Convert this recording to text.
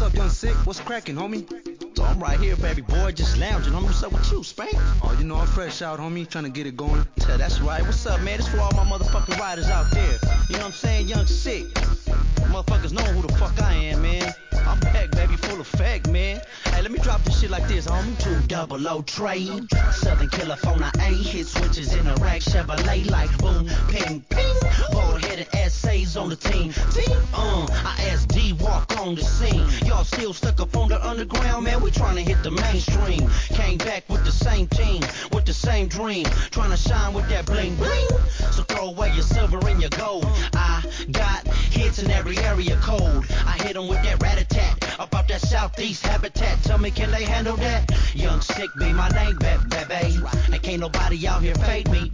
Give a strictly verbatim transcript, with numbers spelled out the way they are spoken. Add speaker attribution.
Speaker 1: up, young sick? What's cracking, homie?
Speaker 2: So I'm right here, baby boy, just lounging. Homie, what's up with you, Spank?
Speaker 1: Oh, you know I'm fresh out, homie. Trying to get it going.
Speaker 2: Yeah, that's right. What's up, man? This for all my motherfucking riders out there. You know what I'm saying? Young sick. Motherfuckers know who the fuck I am, man. I'm back, baby, full effect, man. Hey, let me drop this shit like this, homie. Two double O trade, Southern California A, hit switches in a rack, Chevrolet like boom, ping, ping. Bald-headed essays on the team, team. Uh, I asked D walk on the scene. Y'all still stuck up on the underground, man. We tryna hit the mainstream. Came back with the same team, with the same dream, tryna shine with that bling bling. So throw away your silver and your gold. I got hits in every area code. I hit 'em with that rat-a-tat, about that southeast habitat. Tell me, can they handle that? Young sick be my name, baby. And can't nobody out here fade me.